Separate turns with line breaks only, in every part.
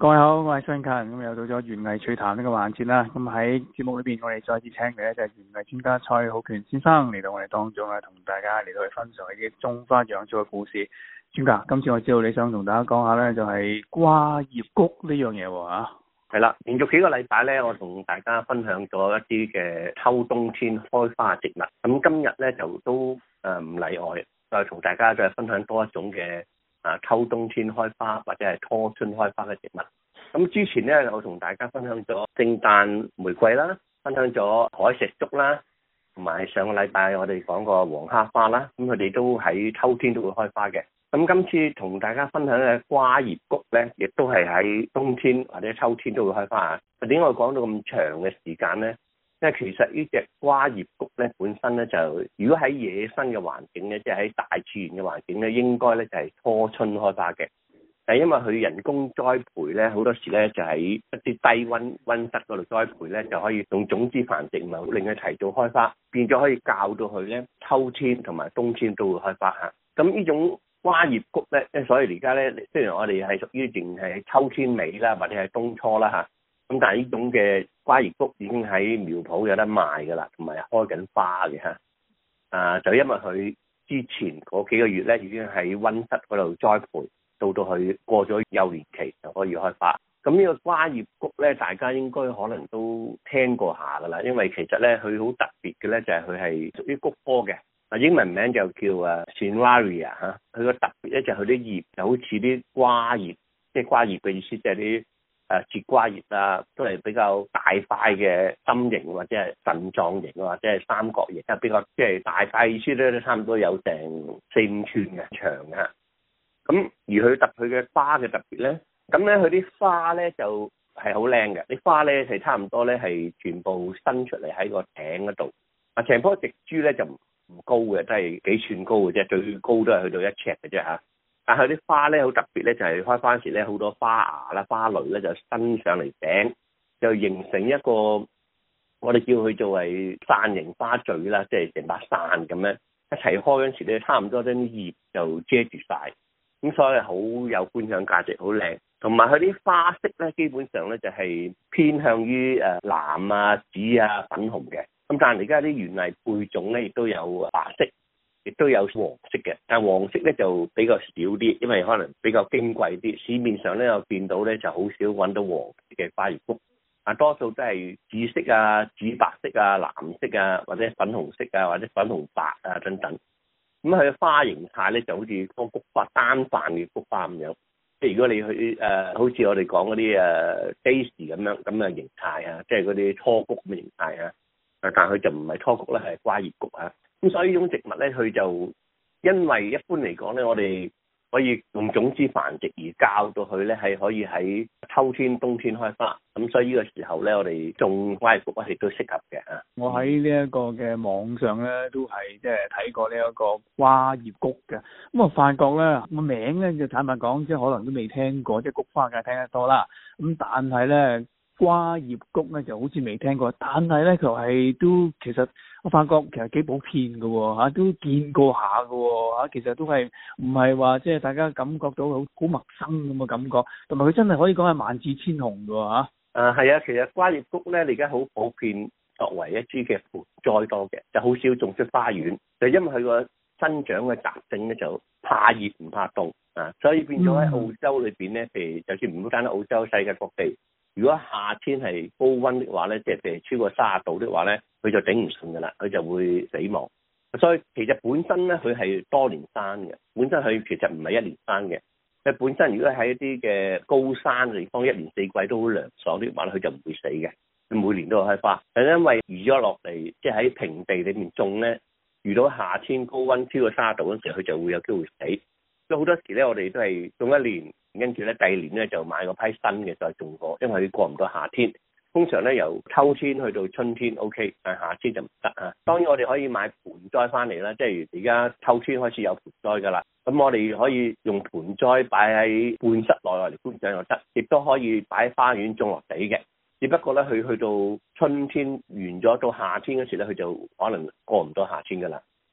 各位好，我係張勤，咁又到咗園藝趣談呢個環節啦。咁喺節目裏邊，我哋再次請嚟咧就係園藝專家蔡浩權先生嚟到我哋當中咧，同大家嚟到去分享一啲種花養草嘅故事。專家，今次我知道你想同大家講下咧，就係瓜葉菊呢樣嘢喎嚇。
係啦，連續幾個禮拜咧，我同大家分享咗一啲嘅秋冬天開花嘅植物。咁今日咧就都唔例外，再同大家再分享多一種嘅秋冬天開花或者係初春開花嘅植物。咁之前咧，我同大家分享咗聖誕玫瑰啦，分享咗海石竹啦，同埋上個禮拜我哋講過黃蝦花啦。咁佢哋都喺秋天都會開花嘅。咁今次同大家分享嘅瓜葉菊咧，亦都係喺冬天或者秋天都會開花啊。點解我講到咁長嘅時間咧？因為其實呢隻瓜葉菊咧本身咧就，如果喺野生嘅環境咧，即係喺大自然嘅環境咧，應該咧就係初春開花嘅。但係因為佢人工栽培咧，好多時咧就喺一啲低溫室嗰度栽培咧，就可以用種子繁殖，唔係令佢提早開花，變咗可以教到佢咧秋天同埋冬天都會開花嚇。咁呢種瓜葉菊咧，即係所以而家咧，雖然我哋係屬於淨係秋天尾啦，或者係冬初啦嚇，咁但係呢種嘅瓜葉菊已經喺苗圃有得賣㗎啦，同埋開緊花嘅嚇。就因為佢之前嗰幾個月咧，已經喺溫室嗰度栽培，到佢過咗幼年期就可以開花。咁呢個瓜葉菊咧，大家應該可能都聽過下㗎啦，因為其實咧佢好特別嘅咧，就係佢係屬於菊科嘅。英文名就叫Cineraria 嚇，佢個特別咧就係佢啲葉就好似啲瓜葉，即係瓜葉嘅意思，即係啲節瓜葉啊，都係比較大塊嘅心形或者係腎狀形或者係三角形，比較即係大塊意思咧，都差唔多有成4-5寸嘅長嘅。咁而佢嘅花嘅特別咧，咁咧佢啲花咧就係好靚嘅，啲花咧係差唔多咧係全部伸出嚟喺個頂嗰度。成棵植株咧就唔高嘅，都係幾寸高嘅啫，最高都係去到1尺嘅啫嚇。但係啲花咧好特別咧，就係開花時咧好多花芽啦、花蕾咧就伸上嚟頂，就形成一個我哋叫佢做係傘形花序啦，即係成把傘咁樣一齊開嗰陣時咧，差唔多將啲葉就遮住晒。咁所以好有觀賞價值，好靚。同埋佢啲花色咧，基本上咧就係偏向於藍啊、紫啊、粉紅嘅。咁但係而家啲園藝配種咧，亦都有白色，亦都有黃色嘅。但係黃色咧就比較少啲，因為可能比較矜貴啲。市面上咧我見到咧就好少揾到黃色嘅瓜葉菊，多數都係紫色啊、紫白色啊、藍色啊，或者粉紅色啊，或者粉紅白啊等等。咁佢嘅花形態咧就好似個菊花單瓣嘅菊花咁樣。即係如果你去好似我哋講嗰啲Daisy 咁嘅形態啊，即係嗰啲初菊咁嘅形態啊。但佢就唔係初菊啦，係瓜葉菊啊。咁所以呢種植物咧，佢就因為一般嚟講咧，我哋可以用種子繁殖而教到佢咧，係可以喺秋天、冬天開花。咁所以呢個時候咧，我哋種瓜葉菊亦都適合嘅嚇。
我喺呢一個嘅網上咧，都係即係睇過呢一個瓜葉菊嘅。咁我發覺咧個名咧，就坦白講，即係可能都未聽過，即係菊花梗係聽得多啦。咁但係咧，瓜葉菊咧就好似未聽過，但係咧就係都其實我發覺其實幾普遍嘅喎嚇，都見過下嘅喎嚇，其實都係唔係話即係大家感覺到好陌生咁嘅感覺，同埋佢真係可以講係萬紫千紅嘅喎嚇。
係啊，其實瓜葉菊咧，你而家好普遍作為一支嘅盆栽多嘅，就好少種出花園，就因為佢個生長嘅特性咧就怕熱唔怕凍啊，所以變咗喺澳洲裏邊咧，譬如就算唔好單單澳洲，世界各地。如果夏天係高溫的話咧，即係譬如超過30度的話咧，佢就頂唔順㗎啦，佢就會死亡。所以其實本身咧，佢係多年生嘅，本身佢其實唔係一年生嘅。佢本身如果喺一啲嘅高山嘅地方，一年四季都好涼爽啲話，佢就唔會死嘅，佢每年都有開花。係因為移咗落嚟，即係喺平地裏面種咧，遇到夏天高溫超過30度嗰陣時，佢就會有機會死。所以好多時咧，我哋都係種一年，跟住咧第2年咧就買個批新嘅再種過，因為佢過唔到夏天。通常咧由秋天去到春天 OK， 但係夏天就唔得啊。當然我哋可以買盆栽翻嚟啦，即係而家秋天開始有盆栽㗎啦。咁我哋可以用盆栽擺喺半室內嚟觀賞又得，亦都可以擺喺花園種落地嘅。只不過咧，佢去到春天完咗到夏天嗰時咧，佢就可能過唔到夏天㗎啦。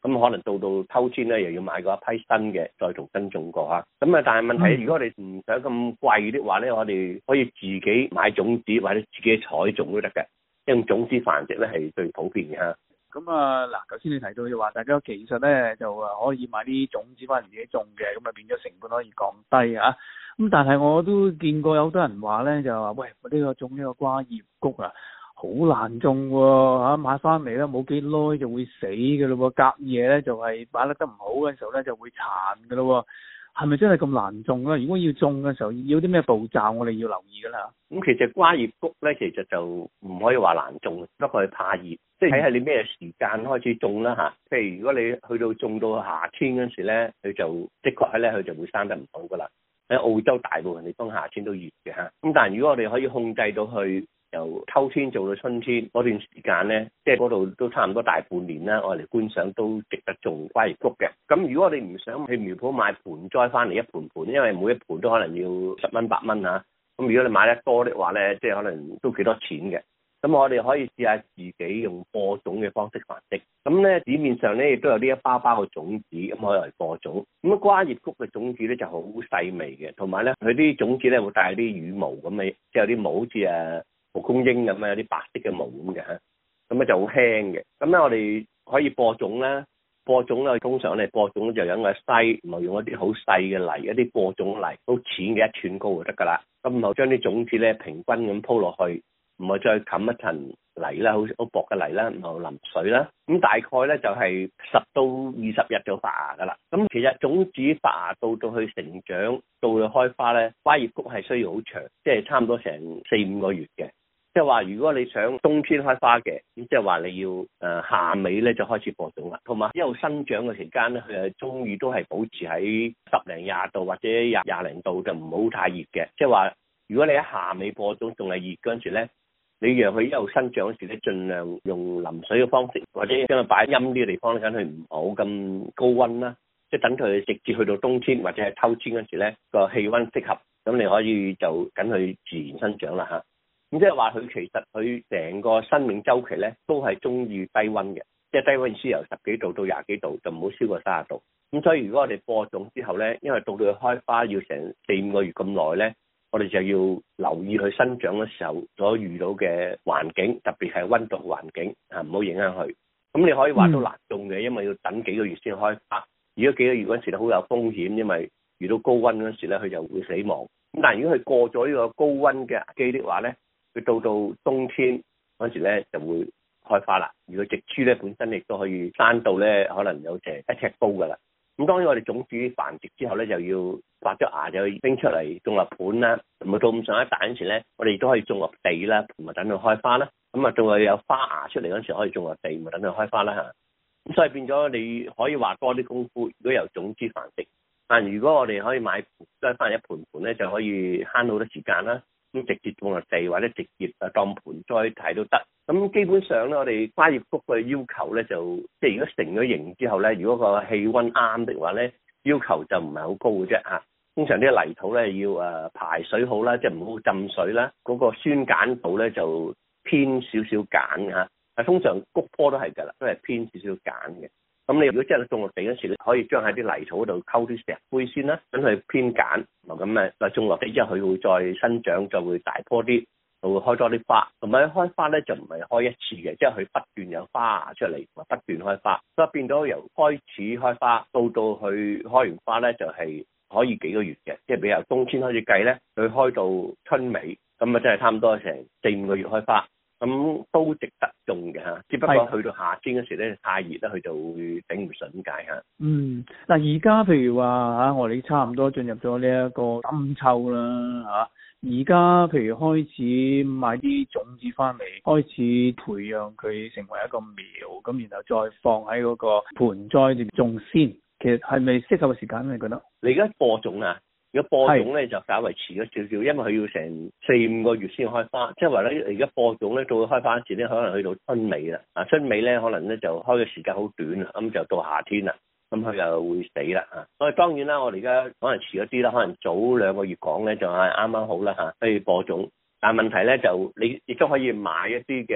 咁可能到秋天咧又要買過一批新嘅，再重新種過嚇。咁啊，但係問題如果我哋唔想咁貴的話咧，我哋可以自己買種子或者自己採種都得嘅，用種子繁殖咧係最普遍嘅嚇。
咁啊嗱，頭先你提到就話大家其實咧就可以買啲種子翻嚟自己種嘅，咁啊變咗成本可以降低啊。咁但係我都見過有好多人話咧就話喂，呢個種呢個瓜葉菊啊，好難種喎嚇，買翻嚟咧冇幾耐就會死嘅咯喎，隔夜咧就係擺得唔好嘅時候咧就會殘嘅咯喎。係咪真係咁難種啊？如果要種嘅時候，要啲咩步驟我哋要留意㗎啦？
咁其實瓜葉菊咧，其實就唔可以話難種，不過係怕熱，即係睇下你咩時間開始種啦嚇。譬如如果你去到種到夏天嗰時咧，佢就的確係咧，佢就會生得唔好㗎啦。喺澳洲大部分地方夏天都熱嘅嚇。咁但係如果我哋可以控制到去由秋天做到春天嗰段時間咧，即係嗰度都差唔多大半年啦，我哋觀賞都值得種瓜葉菊嘅。咁如果我哋唔想去苗圃買盆栽翻嚟一盆盆，因為每一盆都可能要10蚊8蚊嚇。咁如果你買得多的話咧，即係可能都幾多錢嘅。咁我哋可以試下自己用播種嘅方式繁殖。咁咧市面上咧亦都有呢一包包嘅種子，咁可以嚟播種。咁瓜葉菊嘅種子咧就好細微嘅，同埋咧佢啲種子咧會帶有啲羽毛咁嘅，即係有啲毛好似蒲公英咁有啲白色嘅毛咁嘅嚇。咁咧就好輕嘅。咁咧我哋可以播種啦。播種咧，通常咧播種就用個篩，唔係用一啲好細嘅泥，一啲播種泥，好淺嘅1寸高就得㗎啦。咁然後將啲種子咧平均咁鋪落去，唔係再冚一層泥啦，好薄嘅泥啦，然後淋水啦。咁大概咧就係10到20日就發芽㗎啦。咁其實種子發芽到去成長，到去開花咧，瓜葉菊係需要好長，即係差唔多成4-5個月嘅。即係話，如果你想冬天開花嘅，咁即係話你要夏尾咧就開始播種啦。同埋一路生長嘅期間咧，佢係中意都係保持喺10零20度或者廿零度，就唔好太熱嘅。即係話，如果你喺夏尾播種仲係熱嗰陣時咧，你讓佢一路生長嗰時咧，盡量用淋水嘅方式，或者將佢擺陰啲嘅地方咧，等佢唔好咁高溫啦。即係等佢直接去到冬天或者係秋天嗰時咧，個氣溫適合，咁你可以就等佢自然生長啦嚇。咁即係話佢其實佢成個生命週期咧都係中意低溫嘅，即係低溫先由10幾度到20幾度，就唔好超過30度。咁所以如果我哋播種之後咧，因為到佢開花要成4-5個月咁耐咧，我哋就要留意佢生長嘅時候所遇到嘅環境，特別係溫度環境唔好影響佢。咁你可以話都難種嘅，因為要等幾個月先開花。如果幾個月嗰時咧好有風險，因為遇到高溫嗰時咧佢就會死亡。咁但係如果佢過咗呢個高溫嘅期的話咧，佢到冬天嗰時咧就會開花啦。如果植株咧本身亦都可以生到咧，可能有成1尺高噶啦。咁當然我哋種子繁殖之後咧，就要發咗芽就要拎出嚟種落盤啦。同埋到咁上一大嗰時咧，我哋亦都可以種落地啦，同埋等佢開花啦。咁啊，到佢有花芽出嚟嗰時可以種落地，咪等佢開花啦嚇。咁所以變咗你可以話多啲功夫，如果由種子繁殖。但如果我哋可以買栽翻一盆盆咧，就可以慳好多時間啦。咁直接種落地或者直接當盆栽睇都得。咁基本上咧，我哋瓜葉菊嘅要求咧，就即係如果成咗型之後咧，如果個氣温啱的話咧，要求就唔係好高嘅啫嚇。通常啲泥土咧要排水好啦，即係唔好浸水啦。嗰個酸鹼度咧就偏少少鹼嚇。但通常菊科都係㗎啦，都係偏少少鹼嘅。咁你如果真係種落地嗰時，你可以將喺啲泥土度溝啲石灰先啦，等佢偏鹼，咁再種落地之後，佢會再生長，就會大棵啲，就會開多啲花。同埋開花咧就唔係開一次嘅，即係佢不斷有花出嚟，不斷開花，所以變咗由開始開花到去開完花咧，就係可以幾個月嘅，即係比如由冬天開始計咧，佢開到春尾，咁啊真係差唔多成4-5個月開花。咁都值得種嘅嚇，只不過去到夏天嗰時咧太熱啦，佢就會頂唔順解嚇。
嗱而家譬如話嚇，我哋差唔多進入咗呢一個深秋啦嚇，而家譬如開始買啲種子翻嚟，開始培養佢成為一個苗，咁然後再放喺嗰個盆栽度種先。其實係咪適合嘅時間你覺得？
你而家播種啊？如果播種咧就稍為遲咗少少，因為佢要成4-5個月先開花，即係話咧而家播種咧到佢開花時咧，可能去到春尾啦。春尾咧可能咧就開嘅時間好短啦，咁就到夏天啦，咁佢就會死啦嚇。所以當然啦，我哋而家可能遲咗啲啦，可能早2個月講咧就係啱啱好啦嚇，可以播種。但係問題咧就你亦都可以買一啲嘅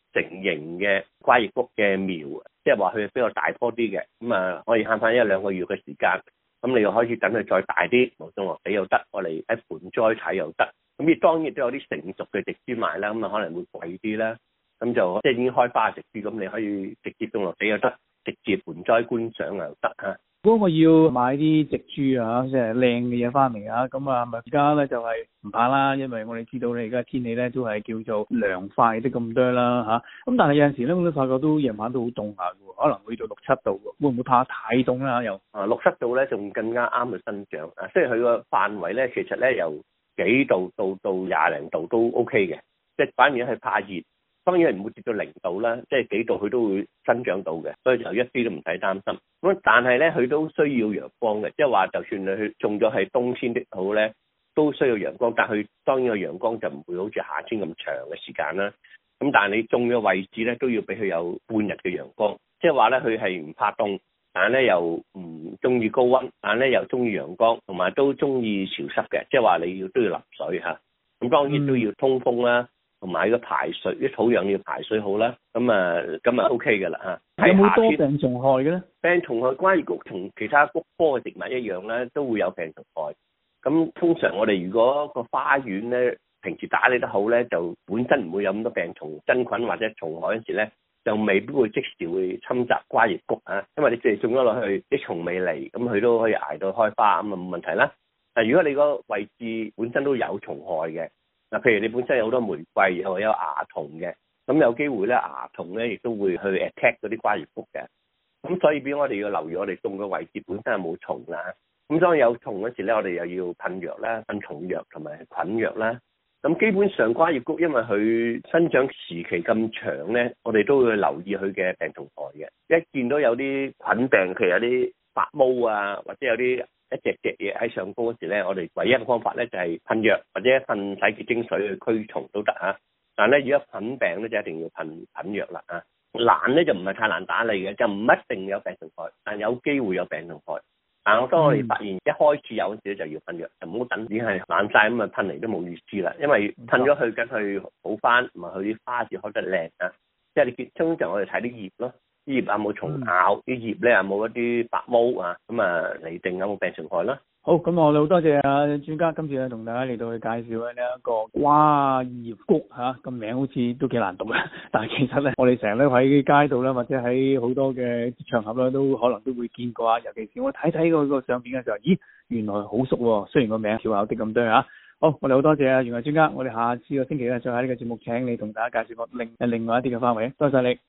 成型嘅瓜葉菊嘅苗，即係話佢比較大棵啲嘅，咁啊可以慳翻1-2個月嘅時間。咁你又可以等佢再大啲，種落地又得，我哋喺盆栽睇又得。咁亦當然都有啲成熟嘅植株賣啦，咁啊可能會貴啲啦。咁就即係已經開花嘅植株，咁你可以直接種落地又得，直接盆栽觀賞又得嚇。
如果我要買啲植株啊，即係靚嘅嘢翻嚟啊，咁啊，咪而家咧就係唔怕啦，因為我哋知道你而家天氣咧都係叫做涼快啲咁多啦嚇。咁但係有陣時咧，我都發覺都夜晚都好凍下嘅，可能會到6-7度喎，會唔會怕太凍啦又
？6-7度咧仲更加啱佢生長啊，即係佢個範圍咧其實咧由幾度到20零度都 OK 嘅，即係反而係怕熱。當然係唔會跌到0度啦，即係幾度佢都會生長到嘅，所以就一啲都唔使擔心。咁但係咧，佢都需要陽光嘅，即係話就算佢種咗係冬天的好咧，都需要陽光。但係佢當然個陽光就唔會好似夏天咁長嘅時間啦。咁但係你種嘅位置咧都要俾佢有半日嘅陽光，即係話咧佢係唔怕凍，但係咧又唔中意高溫，但係咧又中意陽光，同埋都中意潮濕嘅，即係話你都要淋水嚇。咁當然都要通風啦。同埋個排水，啲土壤要排水好啦，咁啊 OK 嘅啦嚇。
有冇多病蟲害嘅咧？
病蟲害瓜葉菊同其他菊科嘅植物一樣咧，都會有病蟲害。咁通常我哋如果個花園咧平時打理得好咧，就本身唔會有咁多病蟲、真菌或者蟲害嗰時咧，就未必會即時會侵襲瓜葉菊嚇。因為你哋種咗落去，啲蟲未嚟，咁佢都可以捱到開花，咁啊冇問題啦。但如果你個位置本身都有蟲害嘅，嗱，譬如你本身有好多玫瑰，又有蚜蟲嘅，咁有機會咧蚜蟲咧亦都會去 attack 嗰啲瓜葉菊嘅，咁所以變我哋要留意我哋種嘅位置本身係冇蟲啦，咁當有蟲嗰時咧，我哋又要噴藥啦、噴蟲藥同埋菌藥啦。咁基本上瓜葉菊因為佢生長時期咁長咧，我哋都會留意佢嘅病蟲害嘅。一見到有啲菌病，譬如有啲白毛啊，或者有啲一隻嘢喺上高嗰時咧，我哋唯一嘅方法咧就係噴藥或者噴洗潔精水去驅蟲都得嚇。但係咧，如果菌病咧就一定要噴藥啦嚇。難咧就唔係太難打理嘅，就唔一定有病蟲害，但有機會有病蟲害。但係當我哋發現一開始有嗰時咧就要噴藥，就唔好等已經係爛晒咁啊，噴嚟都冇意思啦。因為噴咗佢，梗係好翻，同埋佢啲花字開得靚啊。即係你見通常我哋睇啲葉咯。啲葉有冇蟲咬？啲葉咧有冇一啲白毛啊？咁啊嚟定有冇病蟲害啦？
好，咁我哋好多謝啊專家，今次咧同大家嚟到去介紹呢一個瓜葉菊嚇，個名好似都幾難讀嘅，但係其實咧我哋成日咧喺街度咧，或者喺好多嘅場合咧，都可能都會見過啊。尤其是我睇嗰個相片嘅時候，咦，原來好熟喎！雖然個名少啲咁多嚇。好，我哋好多謝啊園藝專家，我哋下次個星期咧再喺呢個節目請你同大家介紹個另外一啲嘅花卉，多謝你。